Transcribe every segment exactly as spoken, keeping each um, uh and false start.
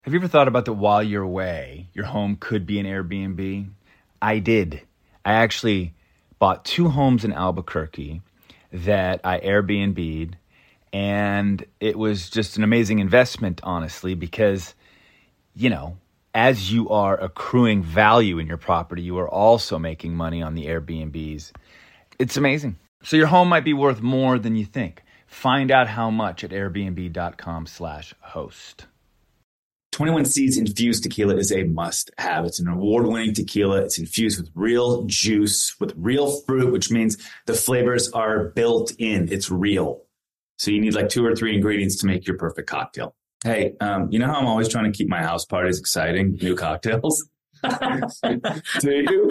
Have you ever thought about that while you're away, your home could be an Airbnb? I did. I actually bought two homes in Albuquerque that I Airbnb'd, and it was just an amazing investment, honestly, because, you know, as you are accruing value in your property, you are also making money on the Airbnbs. It's amazing. So your home might be worth more than you think. Find out how much at airbnb.com slash host. twenty-one Seeds Infused Tequila is a must-have. It's an award-winning tequila. It's infused with real juice, with real fruit, which means the flavors are built in. It's real. So you need like two or three ingredients to make your perfect cocktail. Hey, um, you know how I'm always trying to keep my house parties exciting? New cocktails. Do you?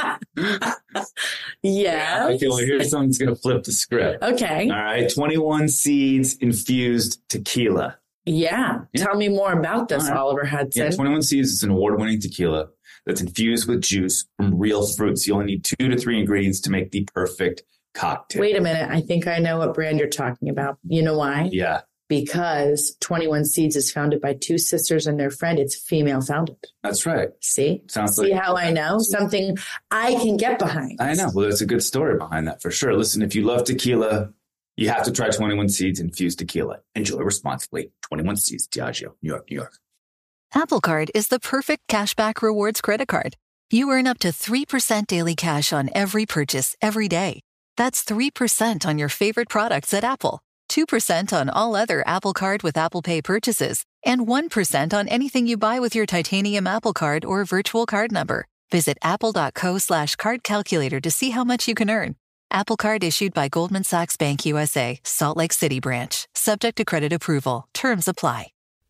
Yeah. I feel like here's someone's going to flip the script. Okay. All right. twenty-one Seeds Infused Tequila. Yeah. Yeah. Tell me more about this, All right. Oliver Hudson. Yeah, twenty-one Seeds is an award-winning tequila that's infused with juice from real fruits. You only need two to three ingredients to make the perfect cocktail. Wait a minute. I think I know what brand you're talking about. You know why? Yeah, Because twenty-one Seeds is founded by two sisters and their friend. It's female founded. that's right. See? Sounds See like how I know? Something I can get behind. I know. Well, there's a good story behind that for sure. Listen, if you love tequila, you have to try twenty-one Seeds Infused Tequila. Enjoy responsibly. twenty-one Seeds, Diageo, New York, New York. Apple Card is the perfect cashback rewards credit card. You earn up to three percent daily cash on every purchase every day. That's three percent on your favorite products at Apple, two percent on all other Apple Card with Apple Pay purchases, and one percent on anything you buy with your titanium Apple Card or virtual card number. Visit apple.co slash card calculator to see how much you can earn. Apple Card issued by Goldman Sachs Bank U S A, Salt Lake City branch. Subject to credit approval. Terms apply.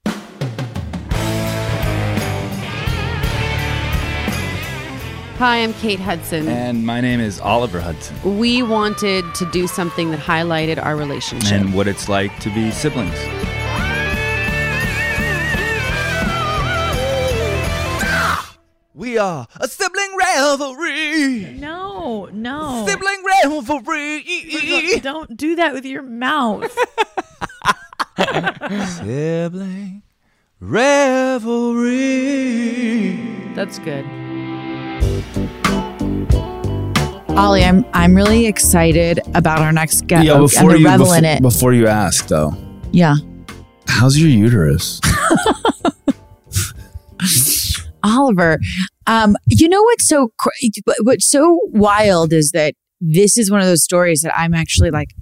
Hi, I'm Kate Hudson. And my name is Oliver Hudson. We wanted to do something that highlighted our relationship. And what it's like to be siblings. We are a sibling revelry. No, no. Sibling revelry. Don't do that with your mouth. Sibling revelry. That's good. Ollie, I'm I'm really excited about our next guest. Yeah, before you revel before, in it. before you ask though, Yeah. how's your uterus? Oliver, um, you know what's so cr- what's so wild is that this is one of those stories that I'm actually like,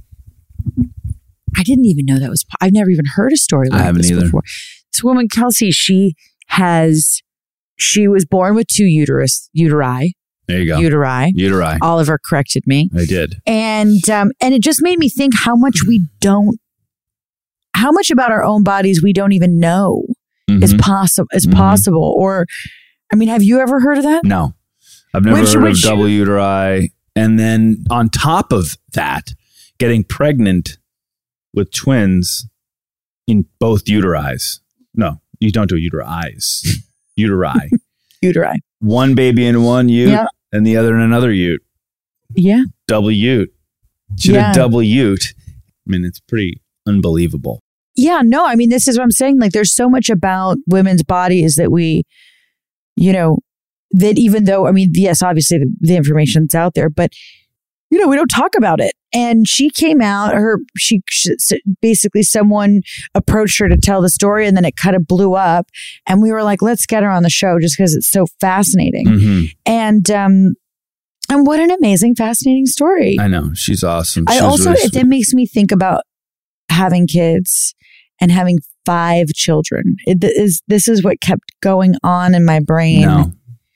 I didn't even know that was. I've never even heard a story like I haven't this either. before. This woman, Kelsey, she has, she was born with two uterus uteri. There you go. Uteri. Uteri. Oliver corrected me, I did. and um, and it just made me think how much we don't, how much about our own bodies we don't even know. Mhm. is possible is Mhm. possible or I mean, have you ever heard of that? No, I've never Which- heard which- of double uteri. And then on top of that, getting pregnant with twins in both uteris. No, you don't do uteris. Uteri. Uteri. One baby in one ute Yeah. and the other in another ute. Yeah. Double ute. Should Yeah. have double ute. I mean, it's pretty unbelievable. Yeah, no, I mean, this is what I'm saying. Like, there's so much about women's bodies that we, you know, that even though, I mean, yes, obviously the, the information's out there, but, you know, we don't talk about it. And she came out, her, she, she basically someone approached her to tell the story and then it kind of blew up. And we were like, let's get her on the show just because it's so fascinating. Mm-hmm. And, um, and what an amazing, fascinating story. I know. She's awesome. I She's also, really it then makes me think about having kids and having five children. It is, this is what kept going on in my brain. No,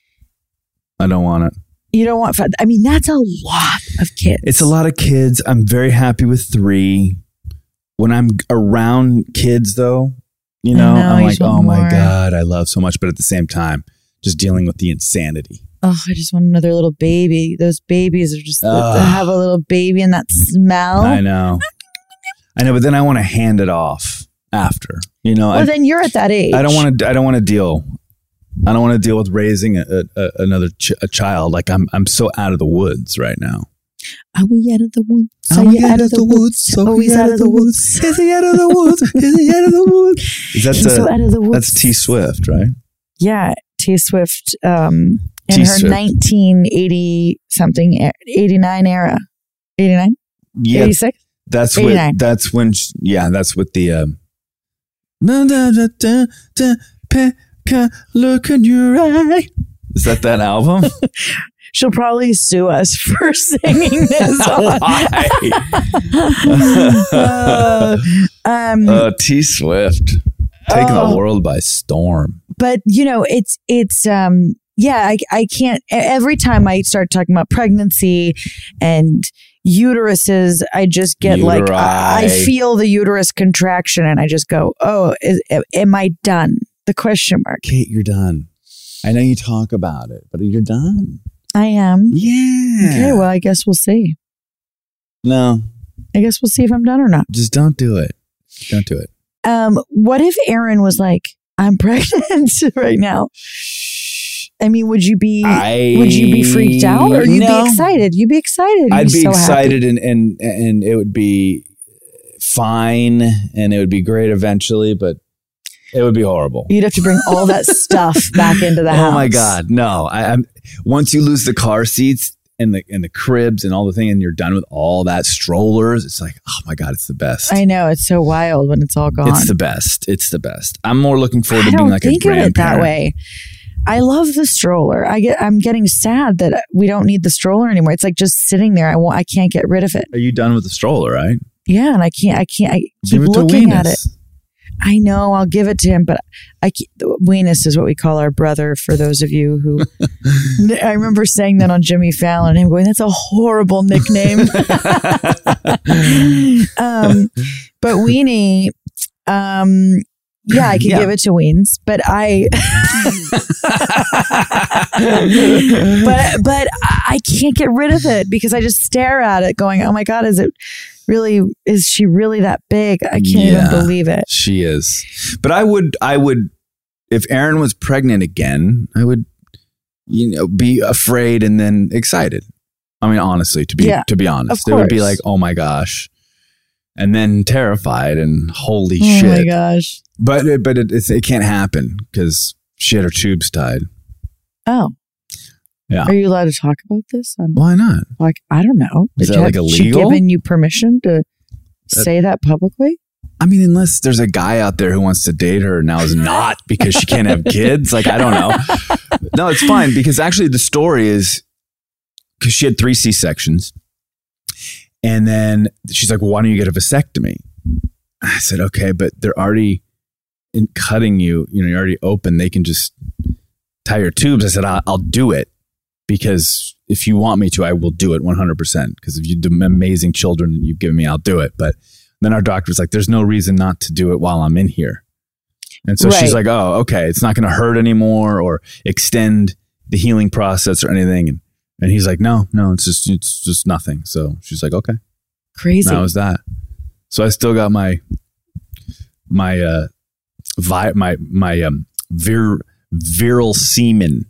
I don't want it. You don't want five. I mean, that's a lot of kids. It's a lot of kids. I'm very happy with three. When I'm around kids, though, you know, I know, I'm you like, just want oh my more. God, I love so much. But at the same time, just dealing with the insanity. Oh, I just want another little baby. Those babies are just, Ugh. to have a little baby and that smell. I know. I know, but then I want to hand it off after. You know, Well, I, then you're at that age. I don't want to. I don't want to deal. I don't want to deal with raising a, a, another ch- a child. Like I'm. I'm so out of the woods right now. Are we out of the woods? Are we out of the woods? Are we out of the woods? Is he out of the woods? Is he out of the woods? Is that He's so out of the woods. That's T Swift, right? Yeah, T Swift um, in T her Swift. nineteen eighty something, eighty-nine era. eighty-nine? Yeah, eighty-six? that's eighty-nine. what. That's when. She, yeah, that's what the. Um, da, da, da, da, da, Pekka, look in your eye. Is that that album? She'll probably sue us for singing this. on. uh, um, uh, T Swift taking Oh. the world by storm. but you know, it's it's um yeah, I I can't. e- Every time I start talking about pregnancy and uteruses, I just get like I, I Uteri. feel the uterus contraction, and I just go, "Oh, is, am I done?" The question mark. Kate, you're done. I know you talk about it, but you're done. I am. Yeah. Okay, well, I guess we'll see. No, I guess we'll see if I'm done or not. just don't do it. Don't do it. Um, what if Aaron was like, "I'm pregnant right now"? I mean, would you be I would you be freaked out, or you'd No. be excited? You'd be excited. You'd I'd be so happy. excited, and, and and it would be fine, and it would be great eventually, but it would be horrible. You'd have to bring all that stuff back into the Oh house. my God, no! I, I'm once you lose the car seats and the and the cribs and all the thing, and you're done with all that strollers. It's like, oh my God, it's the best. I know, it's so wild when it's all gone. It's the best. It's the best. I'm more looking forward I to being don't like think a of it that grandparent. way. I love the stroller. I get. I'm getting sad that we don't need the stroller anymore. It's like just sitting there. I want. I can't get rid of it. Are you done with the stroller? Right? Yeah, and I can't. I can't. I keep Give it to looking at it. Weenus. I know. I'll give it to him, but I keep, Weenus is what we call our brother. For those of you who, I remember saying that on Jimmy Fallon, and him going, "That's a horrible nickname." um, but Weenie, um, yeah, I could Yeah. give it to Weens, but I, but but I can't get rid of it because I just stare at it, going, "Oh my God, is it really? Is she really that big? I can't Yeah. even believe it." She is. But I would, I would, if Erin was pregnant again, I would, you know, be afraid and then excited. I mean, honestly, to be, Yeah, to be honest, of it would be course. like, oh my gosh. And then terrified and holy Oh shit. my gosh! But, it, but it, it's, it can't happen because she had her tubes tied. Oh, Yeah. Are you allowed to talk about this? I'm Why not? like, I don't know. Is Did that, you- like, had she illegal? given you permission to say that publicly? I mean, unless there's a guy out there who wants to date her and now is not because she can't have kids. Like, I don't know. No, it's fine because actually the story is because she had three C-sections. And then she's like, well, why don't you get a vasectomy? I said, okay, but they're already in cutting you. You know, you're already open. They can just tie your tubes. I said, I'll, I'll do it because if you want me to, I will do it one hundred percent. Because if you do amazing children that you've given me, I'll do it. But then our doctor was like, there's no reason not to do it while I'm in here. And so she's Right. like, oh, okay, it's not going to hurt anymore or extend the healing process or anything. And, and he's like, no, no, it's just, it's just nothing. So she's like, okay, Crazy. that was that. So I still got my, my, uh, vi- my, my, um, vir- viral semen.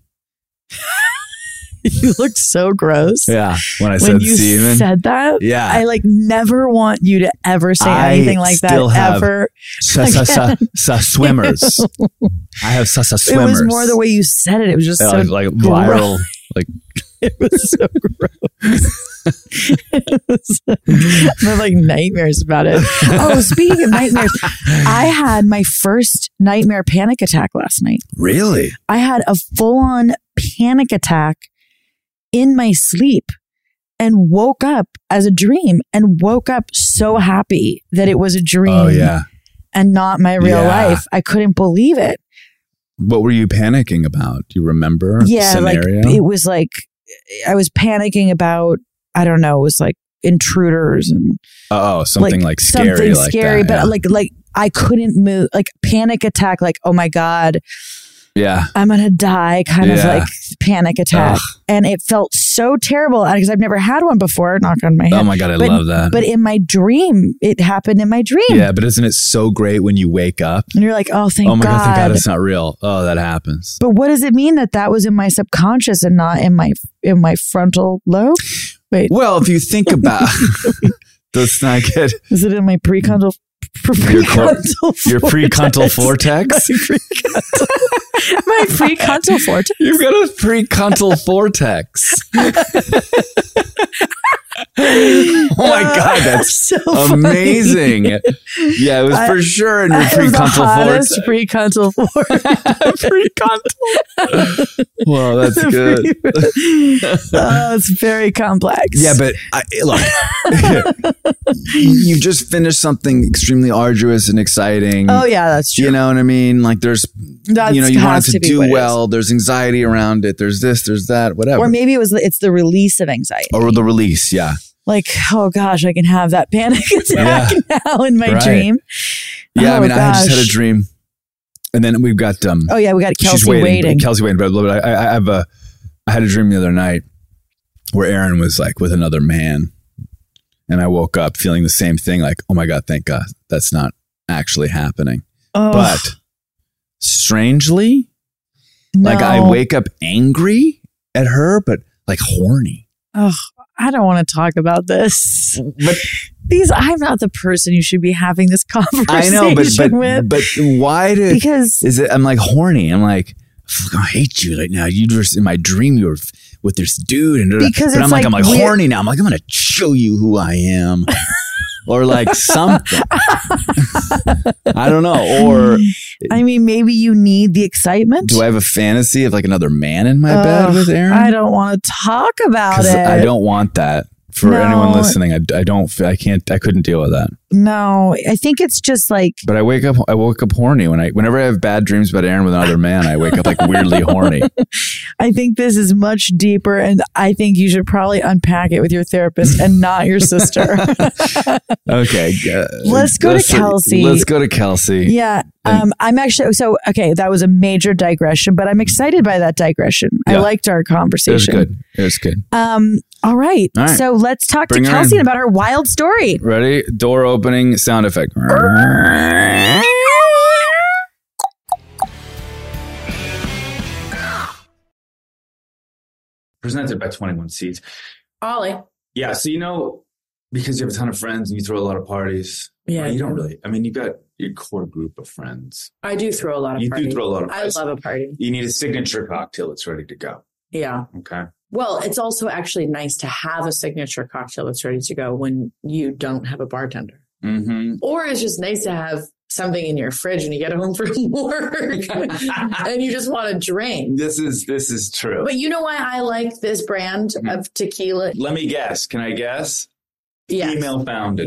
You look so gross. Yeah. When I When said you semen. said that, Yeah. I like never want you to ever say I anything like that still have ever. Sa, sa, sa, sa swimmers. I have sa, sa, It swimmers. was more the way you said it. It was just Yeah, so like, like gross. viral. Like, It was so gross. It was- I have like nightmares about it. Oh, speaking of nightmares, I had my first nightmare panic attack last night. really? I had a full on panic attack in my sleep and woke up as a dream and woke up so happy that it was a dream Oh, yeah. and not my real Yeah. life. I couldn't believe it. What were you panicking about? Do you remember Yeah, the scenario? like it was like I was panicking about, I don't know, it was like intruders and oh, something like, scary. something like scary, that, but yeah. like like I couldn't move, like panic attack, like, oh my God, yeah. I'm gonna die kind of Yeah. like panic attack. Ugh. And it felt so terrible because I've never had one before, knock on my head. Oh my God, I but, love that. But in my dream, it happened in my dream. yeah, but isn't it so great when you wake up? And you're like, oh, thank oh my God, thank God God. it's not real. Oh, that happens. But what does it mean that that was in my subconscious and not in my in my frontal lobe? Wait. Well, if you think about let's not get Is it in my precondal your, cor- precondal your precondal vortex? My precondal, my precondal vortex. You've got a precondal vortex. Oh my God, that's so amazing. Yeah, it was I, for sure in your I have the precondal hottest vortex. precondal vortex. Precondal. Well, that's good. Oh, it's very complex. Yeah, but I, look, you just finished something extremely arduous and exciting. Oh yeah, that's true. You know what I mean? Like there's, That's you know, you want has it to, to be do what it well. There's anxiety around it. There's this, there's that, whatever. Or maybe it was it's the release of anxiety. Or the release, yeah. Like, oh gosh, I can have that panic attack Yeah. now in my Right. dream. Yeah, Oh, I mean, I just had a gosh. dream. And then we've got um Oh yeah, we got Kelsey she's waiting, waiting. Kelsey waiting, but I, I, I have a I had a dream the other night where Aaron was like with another man. And I woke up feeling the same thing, like, oh my God, thank God that's not actually happening. Oh, But strangely, like I no. wake up angry at her, but like horny. Oh, I don't want to talk about this. But These, I'm not the person you should be having this conversation I know, but but with. but why do Because is it? I'm like horny. I'm like, fuck, I hate you right now. You just in my dream, you were f- with this dude, and Because but it's I'm like, like I'm like weird- horny now. I'm like, I'm gonna show you who I am, or like something. I don't know. Or I mean, maybe you need the excitement. do I have a fantasy of like another man in my bed Ugh, with Aaron? I don't want to talk about 'Cause it. I don't want that. For No. anyone listening, I, I don't, I can't, I couldn't deal with that. No, I think it's just like, But I wake up, I woke up horny when I, whenever I have bad dreams about Aaron with another man, I wake up like weirdly horny. I think this is much deeper, and I think you should probably unpack it with your therapist and not your sister. Okay. Uh, Let's go to Kelsey. Let's go to Kelsey. Yeah. Um, I'm actually, so, okay, that was a major digression, but I'm excited by that digression. I Yeah. liked our It was conversation. good. It was good. Um, all right. All right. So let's talk Bring to her Kelsey in. about her wild story. Ready? Door opening sound effect. Presented by twenty-one Seeds. Ollie. Yeah, so you know, because you have a ton of friends and you throw a lot of parties. Yeah, well, you I don't do. really. I mean, you've got your core group of friends. I do throw a lot of You parties. do throw a lot of I parties. love a party. You need a signature cocktail that's ready to go. Yeah. Okay. Well, it's also actually nice to have a signature cocktail that's ready to go when you don't have a bartender. Mm-hmm. Or it's just nice to have something in your fridge when you get home from work and you just want to drink. This is this is true. But you know why I like this brand Mhm. of tequila? Let me guess. Can I guess? Yes. Female founded.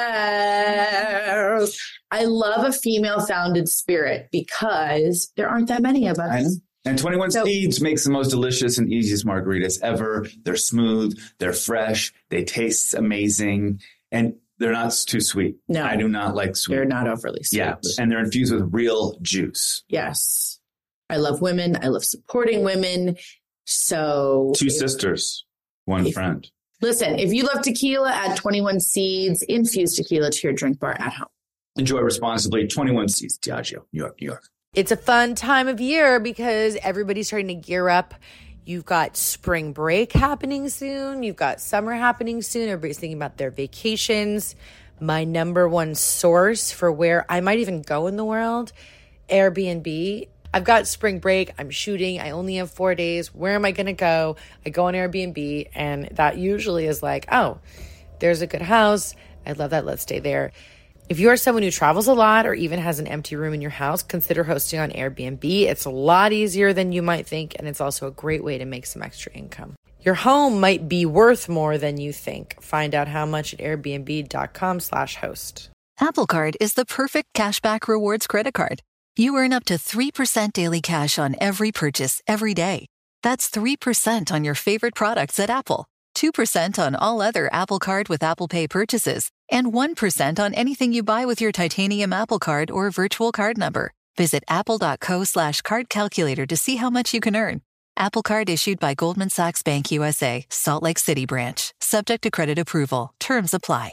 Yes. I love a female founded spirit because there aren't that many of us. I know. And twenty-one So- Seeds makes the most delicious and easiest margaritas ever. They're smooth, they're fresh, they taste amazing, and they're not too sweet. No. I do not like sweet. They're not overly sweet. Yeah, and they're infused with real juice. Yes. I love women. I love supporting women. So Two sisters, one If- friend. listen, if you love tequila, add twenty-one Seeds, infused tequila to your drink bar at home. Enjoy responsibly. twenty-one Seeds, Diageo, New York, New York. It's a fun time of year because everybody's starting to gear up. You've got spring break happening soon. You've got summer happening soon. Everybody's thinking about their vacations. My number one source for where I might even go in the world, Airbnb. I've got spring break. I'm shooting. I only have four days. Where am I going to go? I go on Airbnb, and that usually is like, oh, there's a good house. I love that. Let's stay there. If you are someone who travels a lot or even has an empty room in your house, consider hosting on Airbnb. It's a lot easier than you might think, and it's also a great way to make some extra income. Your home might be worth more than you think. Find out how much at airbnb.com slash host. Apple Card is the perfect cashback rewards credit card. You earn up to three percent daily cash on every purchase every day. That's three percent on your favorite products at Apple, two percent on all other Apple Card with Apple Pay purchases, and one percent on anything you buy with your titanium Apple Card or virtual card number. Visit apple.co slash card calculator to see how much you can earn. Apple Card issued by Goldman Sachs Bank U S A, Salt Lake City branch. Subject to credit approval. Terms apply.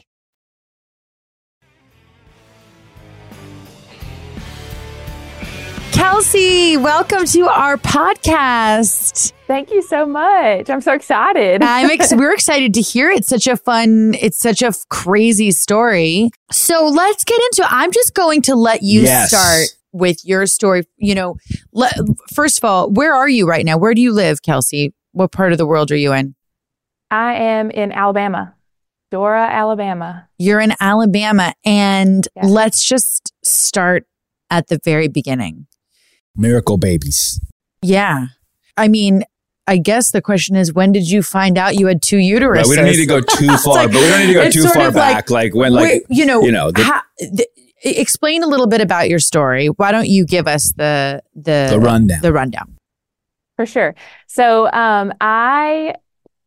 Kelsey, welcome to our podcast. Thank you so much. I'm so excited. I'm ex- we're excited to hear it. It's such a fun, it's such a f- crazy story. So let's get into it. I'm just going to let you Yes. start with your story. You know, le- first of all, where are you right now? Where do you live, Kelsey? What part of the world are you in? I am in Alabama, Dora, Alabama. You're in Alabama. And Yeah. let's just start at the very beginning. Miracle babies. Yeah. I mean, I guess the question is, when did you find out you had two uteruses? Right, we don't need to go too far, like- but we don't need to go it's too sort far of like- back. Like, when, like, Wait, you know, you know, the, how, the, explain a little bit about your story. Why don't you give us the the the rundown. the rundown? For sure. So um, I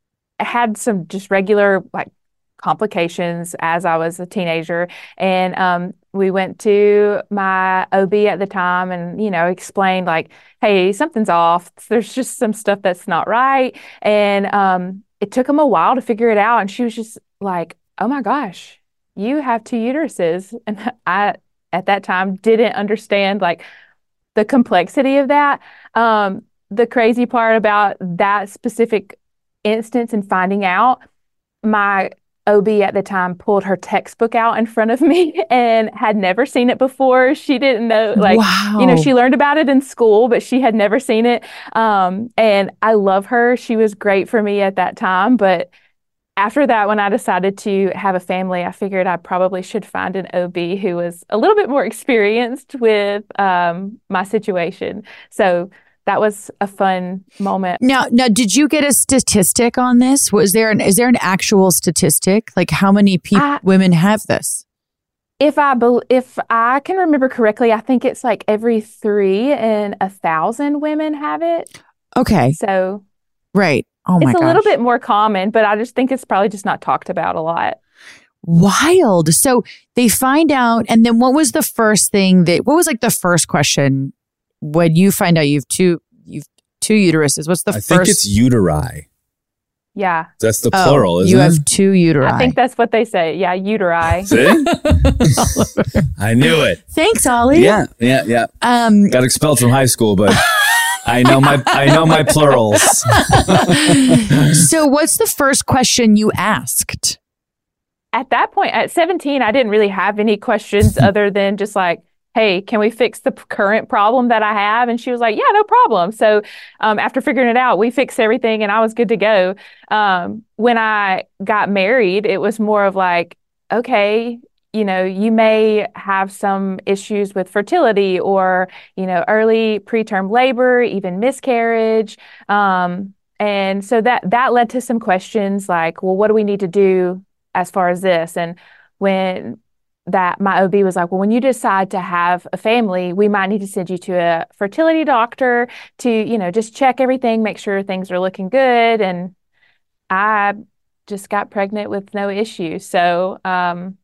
had some just regular like complications as I was a teenager. And um, we went to my O B at the time and, you know, explained like, hey, something's off. There's just some stuff that's not right. And um, it took him a while to figure it out. And she was just like, oh my gosh, you have two uteruses. And I, at that time, didn't understand like the complexity of that. Um, the crazy part about that specific instance and finding out, my O B at the time pulled her textbook out in front of me and had never seen it before. She didn't know, like, Wow. you know, she learned about it in school, but she had never seen it. Um, and I love her. She was great for me at that time. But after that, when I decided to have a family, I figured I probably should find an O B who was a little bit more experienced with um, my situation. So that was a fun moment. Now, now, did you get a statistic on this? Was there an is there an actual statistic? Like, how many people I- women have this? If I bel if I can remember correctly, I think it's like every three in a thousand women have it. Okay, So right. Oh my it's a gosh. little bit more common, but I just think it's probably just not talked about a lot. Wild. So they find out, and then what was the first thing that? What was like the first question when you find out you've two you've two uteruses? What's the I first? think it's uteri. Yeah, That's the Oh, plural, isn't you it? have two uteri. I think that's what they say. Yeah, uteri. See? I knew it. Thanks, Ollie. Yeah, yeah, yeah. Um. Got expelled from high school, but I know my I know my plurals. So, what's the first question you asked? At that point, at seventeen, I didn't really have any questions other than just like, hey, can we fix the p- current problem that I have? And she was like, yeah, no problem. So um, after figuring it out, we fixed everything and I was good to go. Um, when I got married, it was more of like, okay, you know, you may have some issues with fertility or, you know, early preterm labor, even miscarriage. Um, and so that that led to some questions like, well, what do we need to do as far as this? And when that my O B was like, well, when you decide to have a family, we might need to send you to a fertility doctor to, you know, just check everything, make sure things are looking good. And I just got pregnant with no issues. So um,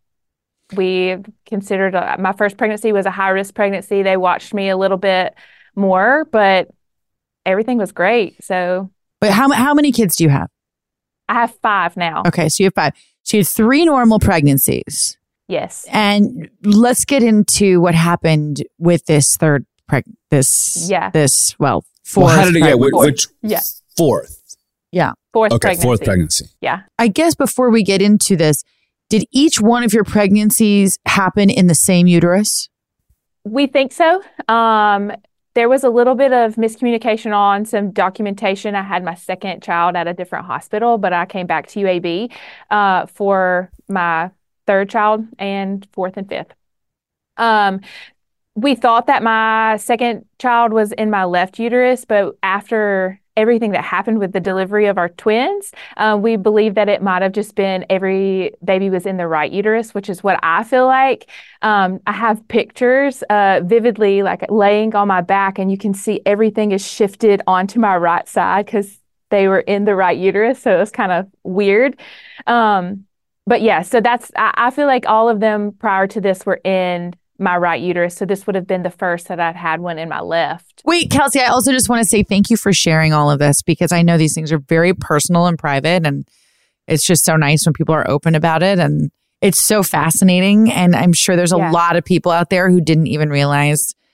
we considered uh, my first pregnancy was a high risk pregnancy. They watched me a little bit more, but everything was great. So But how how many kids do you have? I have five now. Okay, so you have five. So you had three normal pregnancies. Yes. And let's get into what happened with this third preg this Yeah. this well fourth. Well, how did it get? pregnancy. Which, which Yeah. fourth? Fourth Okay, pregnancy. fourth pregnancy. Yeah. I guess before we get into this, did each one of your pregnancies happen in the same uterus? We think so. Um, there was a little bit of miscommunication on some documentation. I had my second child at a different hospital, but I came back to U A B uh, for my third child and fourth and fifth. Um, we thought that my second child was in my left uterus, but after everything that happened with the delivery of our twins, uh, we believe that it might have just been every baby was in the right uterus, which is what I feel like. Um, I have pictures uh, vividly, like laying on my back, and you can see everything is shifted onto my right side because they were in the right uterus. So it was kind of weird. Um, but yeah, so that's, I, I feel like all of them prior to this were in my right uterus. So this would have been the first that I'd had one in my left. Wait, Kelsey, I also just want to say thank you for sharing all of this because I know these things are very personal and private, and it's just so nice when people are open about it, and it's so fascinating. And I'm sure there's a Yeah. lot of people out there who didn't even realize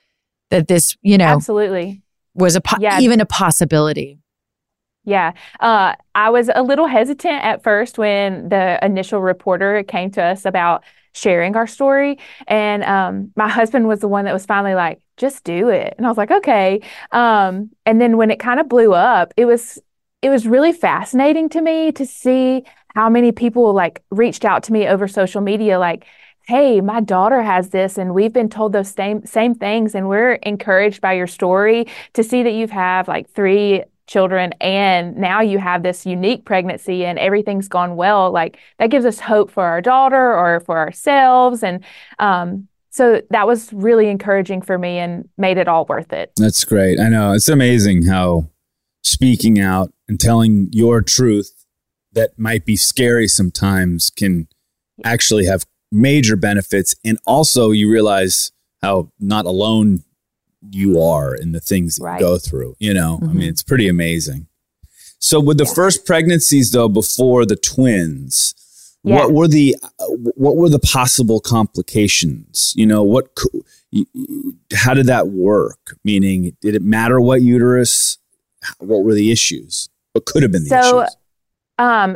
that this, you know, Absolutely. was a po- Yeah. even a possibility. Yeah. Uh, I was a little hesitant at first when the initial reporter came to us about sharing our story. And um, my husband was the one that was finally like, just do it. And I was like, okay. Um, and then when it kind of blew up, it was it was really fascinating to me to see how many people like reached out to me over social media, like, hey, my daughter has this, and we've been told those same same things, and we're encouraged by your story to see that you have like three children and now you have this unique pregnancy and everything's gone well. Like that gives us hope for our daughter or for ourselves. And um, so that was really encouraging for me and made it all worth it. That's great. I know. It's amazing how speaking out and telling your truth that might be scary sometimes can actually have major benefits. And also you realize how not alone you are in the things that Right. you go through, you know, Mm-hmm. I mean, it's pretty amazing. So with the first pregnancies though, before the twins, Yeah. what were the, uh, what were the possible complications? You know, what, co- y- y- how did that work? Meaning, did it matter what uterus? What were the issues? What could have been the So, issues? um,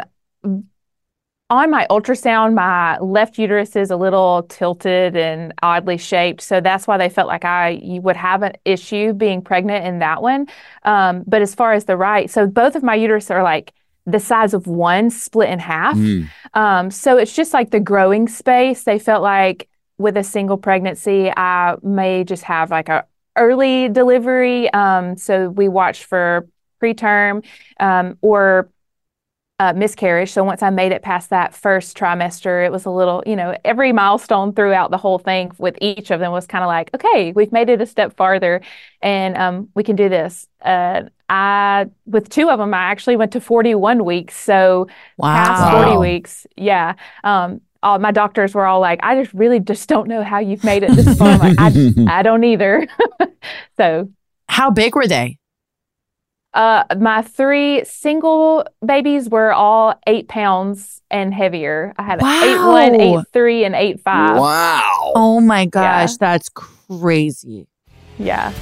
on my ultrasound, my left uterus is a little tilted and oddly shaped. So that's why they felt like I you would have an issue being pregnant in that one. Um, but as far as the right, so both of my uterus are like the size of one split in half. Mm. Um, so it's just like the growing space. They felt like with a single pregnancy, I may just have like a early delivery. Um, so we watched for preterm um, or Uh, miscarriage. So once I made it past that first trimester, it was a little, you know, every milestone throughout the whole thing with each of them was kind of like, okay, we've made it a step farther and um, we can do this. Uh, I, with two of them, I actually went to forty-one weeks. So past Wow. forty Wow. weeks. Yeah. Um, all my doctors were all like, I just really just don't know how you've made it this far. I'm like, I, I don't either. So How big were they? Uh, my three single babies were all eight pounds and heavier. I had Wow. eight one, eight three, and eight five. Wow. Oh my gosh, Yeah. that's crazy. Yeah.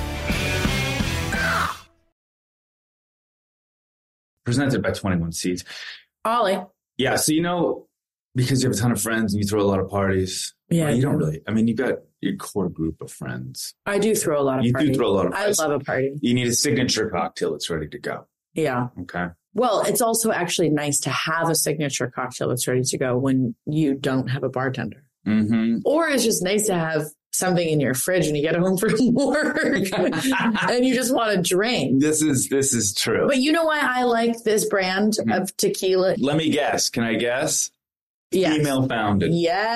Presented by twenty-one Seeds. Ollie. Yeah, so you know, because you have a ton of friends and you throw a lot of parties. Yeah, well, you I don't do. really. I mean, you've got your core group of friends. I do throw a lot of You parties. do throw a lot of I parties. love a party. You need a signature cocktail that's ready to go. Yeah. Okay. Well, it's also actually nice to have a signature cocktail that's ready to go when you don't have a bartender. Mm-hmm. Or it's just nice to have something in your fridge when you get home from work and you just want to drink. This is this is true. But you know why I like this brand Mm-hmm. of tequila? Let me guess. Can I guess? Yes. Female founded.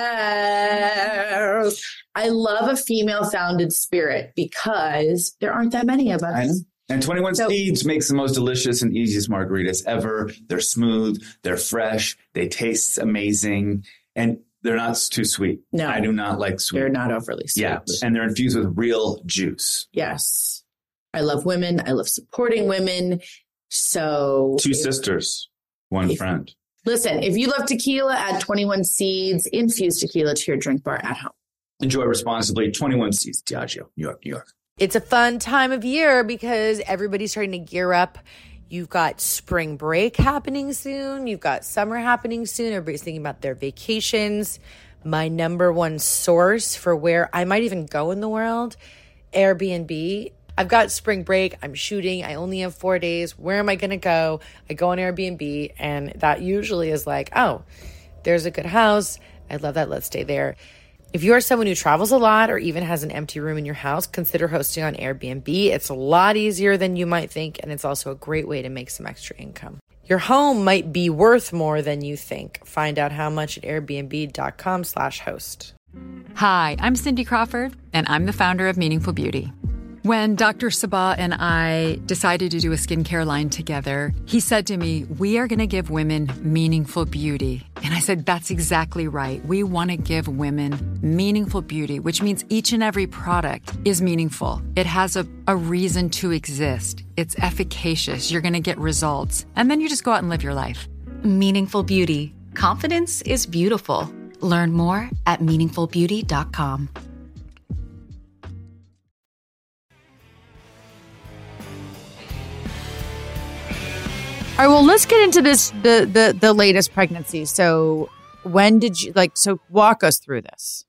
Yes. I love a female founded spirit because there aren't that many of us. I know. And twenty-one So- Seeds makes the most delicious and easiest margaritas ever. They're smooth, they're fresh, they taste amazing, and they're not too sweet. No. I do not like sweet. They're not overly sweet. Yeah, and they're infused with real juice. Yes. I love women. I love supporting women. So Two sisters, one If- friend. listen, if you love tequila, add twenty-one Seeds infused tequila to your drink bar at home. Enjoy responsibly. twenty-one Seeds, Diageo, New York, New York. It's a fun time of year because everybody's starting to gear up. You've got spring break happening soon. You've got summer happening soon. Everybody's thinking about their vacations. My number one source for where I might even go in the world, Airbnb. I've got spring break. I'm shooting. I only have four days. Where am I going to go? I go on Airbnb, and that usually is like, oh, there's a good house. I love that. Let's stay there. If you are someone who travels a lot or even has an empty room in your house, consider hosting on Airbnb. It's a lot easier than you might think, and it's also a great way to make some extra income. Your home might be worth more than you think. Find out how much at airbnb.com slash host. Hi, I'm Cindy Crawford, and I'm the founder of Meaningful Beauty. When Doctor Sabah and I decided to do a skincare line together, he said to me, we are going to give women meaningful beauty. And I said, that's exactly right. We want to give women meaningful beauty, which means each and every product is meaningful. It has a, a reason to exist. It's efficacious. You're going to get results. And then you just go out and live your life. Meaningful Beauty. Confidence is beautiful. Learn more at meaningful beauty dot com. right, well, let's get into this the the the latest pregnancy. So, when did you like? So, walk us through this.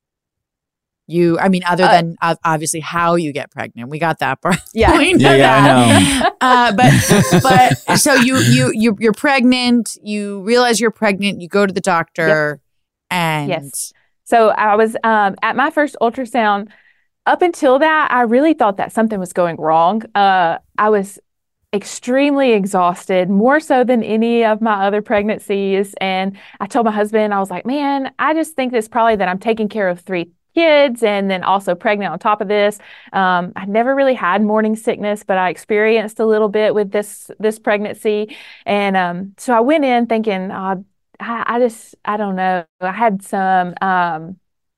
You, I mean, other uh, than uh, obviously how you get pregnant, we got that part. Yeah, yeah, yeah, I know. uh, but but so you you you you're pregnant. You realize you're pregnant. You go to the doctor, yep. and yes. So I was um, at my first ultrasound. Up until that, I really thought that something was going wrong. Uh, I was extremely exhausted, more so than any of my other pregnancies. And I told my husband, I was like, man, I just think it's probably that I'm taking care of three kids and then also pregnant on top of this. Um, I never really had morning sickness, but I experienced a little bit with this this pregnancy. And um, so I went in thinking, oh, I, I just, I don't know. I had some, um,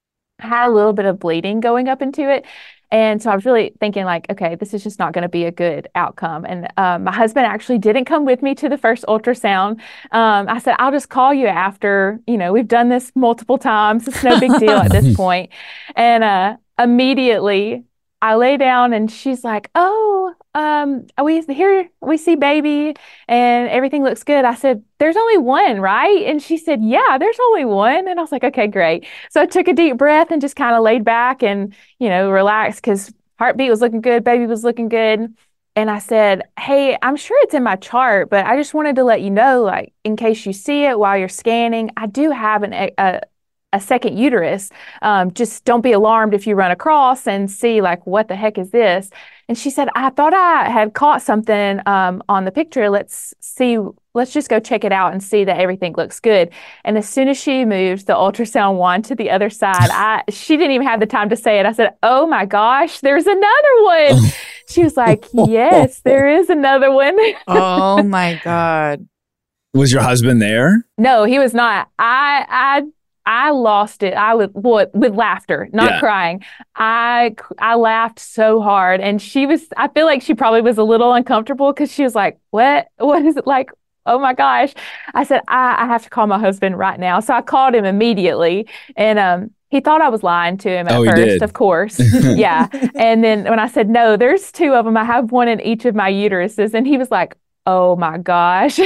I had a little bit of bleeding going up into it. And so I was really thinking like, okay, this is just not going to be a good outcome. And um, my husband actually didn't come with me to the first ultrasound. Um, I said, I'll just call you after, you know, we've done this multiple times. It's no big deal at this point. And uh, immediately I lay down and she's like, oh, um, we here we see baby and everything looks good. I said, there's only one, right? And she said, yeah, there's only one. And I was like, okay, great. So I took a deep breath and just kind of laid back and, you know, relaxed because heartbeat was looking good, baby was looking good. And I said, hey, I'm sure it's in my chart, but I just wanted to let you know, like, in case you see it while you're scanning, I do have an a, a second uterus. Um, just don't be alarmed if you run across and see like, what the heck is this? And she said, I thought I had caught something um, on the picture. Let's see, let's just go check it out and see that everything looks good. And as soon as she moved the ultrasound wand to the other side, I she didn't even have the time to say it. I said, oh my gosh, there's another one. She was like, yes, there is another one. Oh my God. Was your husband there? No, he was not. I, I, I lost it. I was well, with laughter, not Yeah. crying. I I laughed so hard, and she was. I feel like she probably was a little uncomfortable because she was like, "What? What is it like? Oh my gosh!" I said, I, "I have to call my husband right now." So I called him immediately, and um, he thought I was lying to him at Oh, he first, did. of course. Yeah, and then when I said, "No, there's two of them. I have one in each of my uteruses," and he was like, oh my gosh.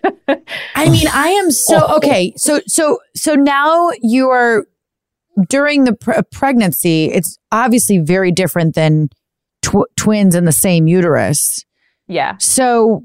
I mean, I am so okay. So, so, so now you are during the pre- pregnancy. It's obviously very different than tw- twins in the same uterus. Yeah. So,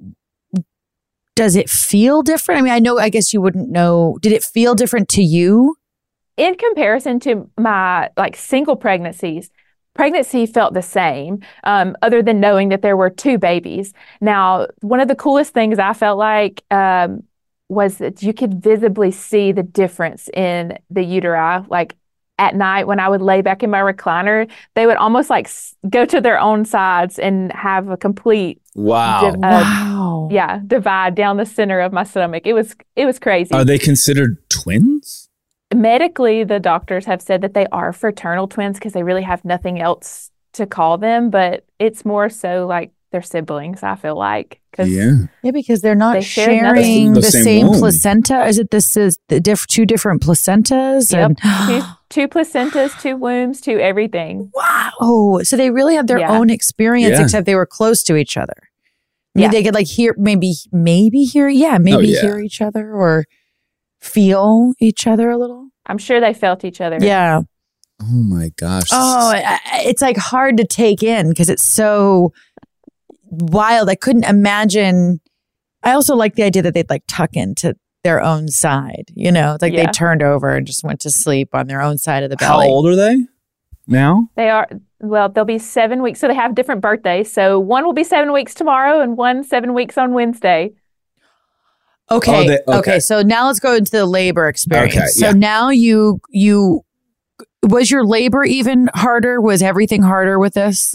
does it feel different? I mean, I know. I guess you wouldn't know. Did it feel different to you? In comparison to my like single pregnancies, pregnancy felt the same, um, other than knowing that there were two babies. Now, one of the coolest things I felt like um, was that you could visibly see the difference in the uteri. Like at night when I would lay back in my recliner, they would almost like s- go to their own sides and have a complete Wow. div- uh, Wow. yeah, divide down the center of my stomach. It was it was crazy. Are they considered twins? Medically, the doctors have said that they are fraternal twins because they really have nothing else to call them, but it's more so like they're siblings, I feel like. Yeah. Yeah, because they're not They share nothing. sharing The the same same womb. placenta. Is it this is the diff- two different placentas? Yep. And two, two placentas, two wombs, two everything. wow. So they really have their Yeah. own experience, Yeah. except they were close to each other. Maybe Yeah. they could like hear, maybe, maybe hear, yeah, maybe Oh, yeah. hear each other or feel each other a little. I'm sure they felt each other. Yeah. Oh my gosh. Oh, I- I- it's like hard to take in because it's so wild. I couldn't imagine. I also like the idea that they'd like tuck into their own side. You know, it's like Yeah. they turned over and just went to sleep on their own side of the How belly. old are they now? They are, well, they'll be seven weeks. So they have different birthdays. So one will be seven weeks tomorrow and one seven weeks on Wednesday. Okay. Oh, they- okay. okay. So now let's go into the labor experience. Okay, So yeah. now you you was your labor even harder? Was everything harder with this?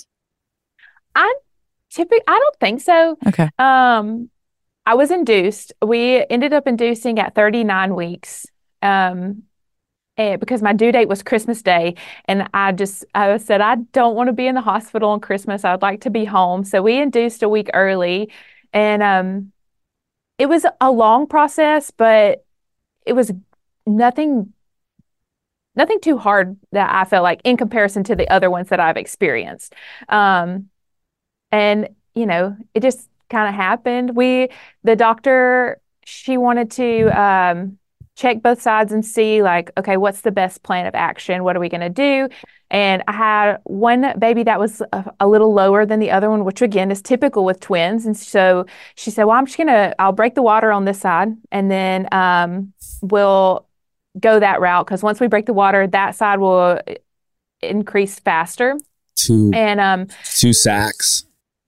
I typically, I don't think so. Okay. Um, I was induced. We ended up inducing at thirty-nine weeks. Um, and because my due date was Christmas Day, and I just I said I don't want to be in the hospital on Christmas. I'd like to be home. So we induced a week early, and um, it was a long process, but it was nothing nothing too hard that I felt like in comparison to the other ones that I've experienced. Um, and you know, it just kind of happened. We, the doctor, she wanted to um, check both sides and see like, okay, what's the best plan of action? What are we going to do? And I had one baby that was a, a little lower than the other one, which again is typical with twins. And so she said, well, I'm just going to, I'll break the water on this side and then um, we'll go that route. Because once we break the water, that side will increase faster. Two, and um, two sacks.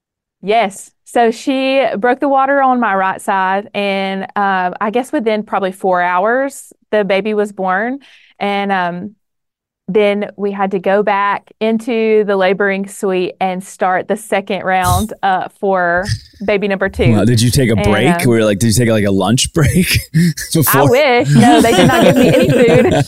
Yes. So she broke the water on my right side, and uh, I guess within probably four hours, the baby was born. And um, then we had to go back into the laboring suite and start the second round uh, for baby number two. Well, did you take a break? And, um, we were like, did you take like a lunch break? I wish. No, they did not give me any food.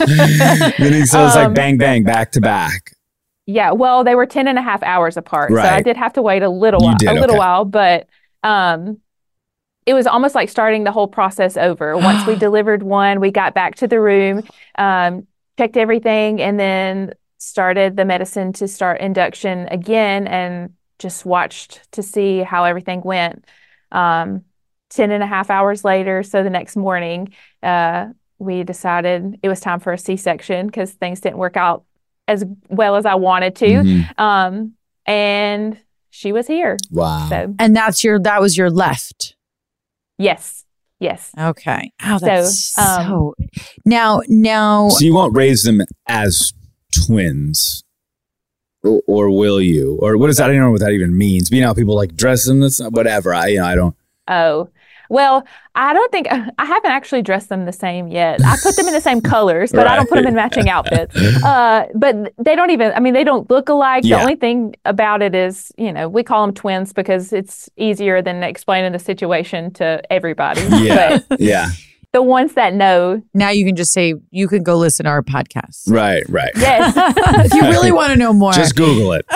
So it's like Um, bang, bang, back to back. Yeah, well, they were ten and a half hours apart. Right. So I did have to wait a little You while, did, a little okay. while, but um, it was almost like starting the whole process over. Once we delivered one, we got back to the room, um, checked everything, and then started the medicine to start induction again and just watched to see how everything went. Um, ten and a half hours later, so the next morning, uh, we decided it was time for a C-section because things didn't work out as well as I wanted to. Mm-hmm. Um, and she was here. Wow. So, And that's your, that was your left. yes. Yes. Okay. Oh, that's So, um, so. Now, now. So you won't raise them as twins, or, or will you? Or what is that? I don't know what that even means. But you know, how people like dress them this, whatever. I, you know, I don't. Oh, well, I don't think, I haven't actually dressed them the same yet. I put them in the same colors, but I don't put them in matching outfits. Uh, but they don't even, I mean, they don't look alike. Yeah. The only thing about it is, you know, we call them twins because it's easier than explaining the situation to everybody. Yeah. But Yeah. the ones that know. Now you can just say, you can go listen to our podcast. Right. Right. Yes. If you really want to know more. Just Google it.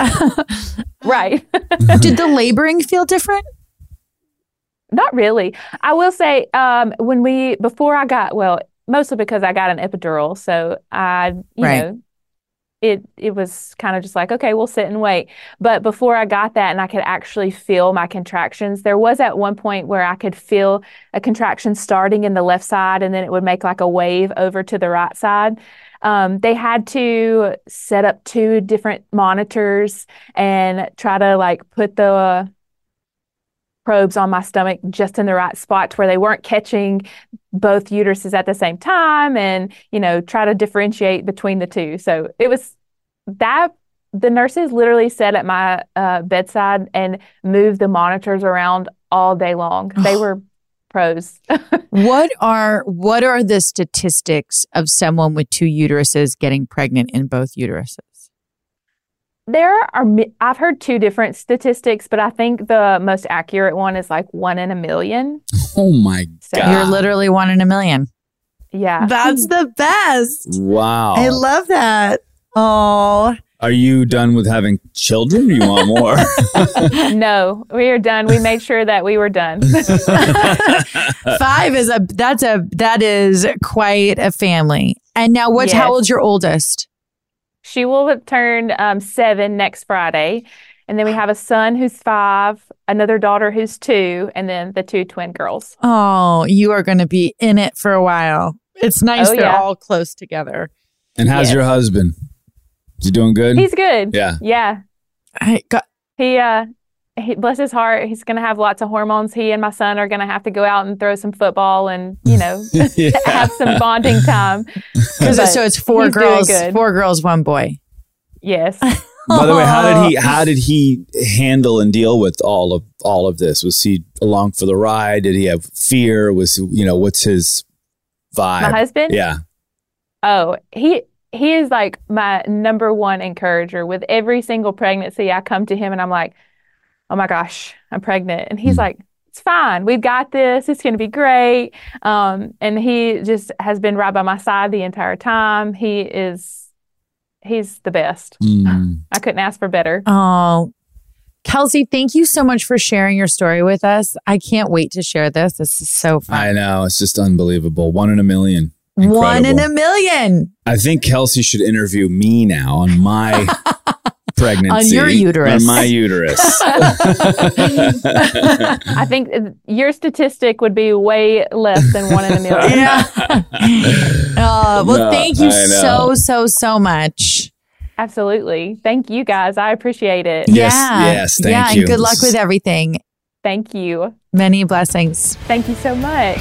Right. Did the laboring feel different? Not really. I will say, um, when we, before I got, well, mostly because I got an epidural. So I, you Right. know, it, it was kind of just like, okay, we'll sit and wait. But before I got that and I could actually feel my contractions, there was at one point where I could feel a contraction starting in the left side and then it would make like a wave over to the right side. Um, they had to set up two different monitors and try to like put the probes on my stomach just in the right spot to where they weren't catching both uteruses at the same time and, you know, try to differentiate between the two. So it was that the nurses literally sat at my uh, bedside and moved the monitors around all day long. They were pros. What are what are the statistics of someone with two uteruses getting pregnant in both uteruses? There are, I've heard two different statistics, but I think the most accurate one is like one in a million. Oh my So- God. You're literally one in a million. Yeah. That's the best. Wow. I love that. Oh, Are you done with having children? Or you want more? No, we are done. We made sure that we were done. five is a that's a that is quite a family. And now, what's Yes. how old's your oldest? She will turn um, seven next Friday. And then we have a son who's five, another daughter who's two, and then the two twin girls. Oh, you are going to be in it for a while. It's nice Oh, they're yeah. all close together. And how's Yes. your husband? Is he doing good? He's good. Yeah. Yeah. I got He, uh, he, bless his heart, he's going to have lots of hormones. He and my son are going to have to go out and throw some football and, you know, Yeah. have some bonding time. because But so it's four he's doing girls, good. four girls, one boy. Yes. By the way, how did he how did he handle and deal with all of all of this? Was he along for the ride? Did he have fear? Was he, you know, what's his vibe? My husband? Yeah. Oh, he he is like my number one encourager. With every single pregnancy, I come to him and I'm like, oh my gosh, I'm pregnant. And he's Mm. like, it's fine. We've got this. It's going to be great. Um, and he just has been right by my side the entire time. He is, he's the best. Mm. I couldn't ask for better. Oh, Kelsey, thank you so much for sharing your story with us. I can't wait to share this. This is so fun. I know. It's just unbelievable. One in a million. One in Incredible. a million. I think Kelsey should interview me now on my pregnancy. On your uterus. On my uterus. I think your statistic would be way less than one in a million. Yeah. Uh, well, No, thank you I know. so, so, so much. Absolutely. Thank you guys. I appreciate it. Yes, yeah. yes, thank yeah, you. and good luck with everything. Thank you. Many blessings. Thank you so much.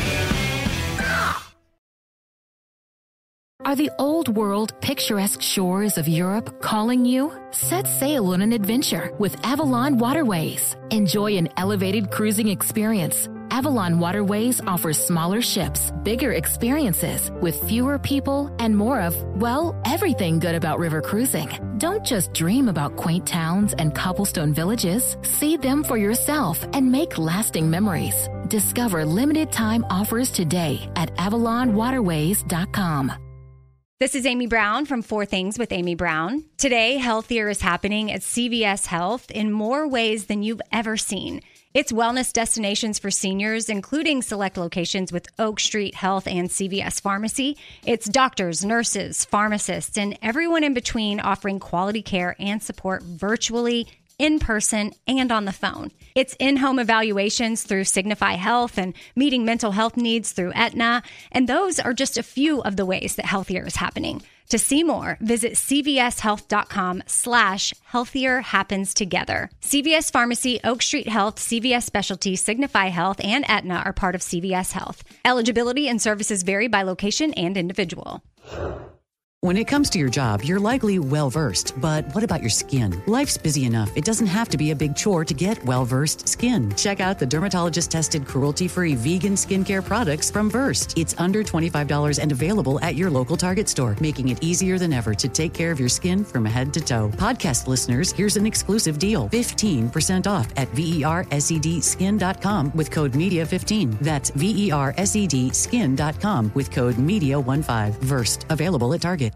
Are the old world, picturesque shores of Europe calling you? Set sail on an adventure with Avalon Waterways. Enjoy an elevated cruising experience. Avalon Waterways offers smaller ships, bigger experiences, with fewer people and more of, well, everything good about river cruising. Don't just dream about quaint towns and cobblestone villages. See them for yourself and make lasting memories. Discover limited time offers today at avalon waterways dot com. This is Amy Brown from Four Things with Amy Brown. Today, Healthier is happening at C V S Health in more ways than you've ever seen. It's wellness destinations for seniors, including select locations with Oak Street Health and C V S Pharmacy. It's doctors, nurses, pharmacists, and everyone in between offering quality care and support virtually, in person, and on the phone. It's in-home evaluations through Signify Health and meeting mental health needs through Aetna. And those are just a few of the ways that Healthier is happening. To see more, visit cvshealth.com slash healthier happens together. C V S Pharmacy, Oak Street Health, C V S Specialty, Signify Health, and Aetna are part of C V S Health. Eligibility and services vary by location and individual. When it comes to your job, you're likely well-versed, but what about your skin? Life's busy enough. It doesn't have to be a big chore to get well-versed skin. Check out the dermatologist-tested, cruelty-free vegan skincare products from Versed. It's under twenty-five dollars and available at your local Target store, making it easier than ever to take care of your skin from head to toe. Podcast listeners, here's an exclusive deal. fifteen percent off at versed skin dot com with code media fifteen. That's versed skin dot com with code media fifteen. Versed, available at Target.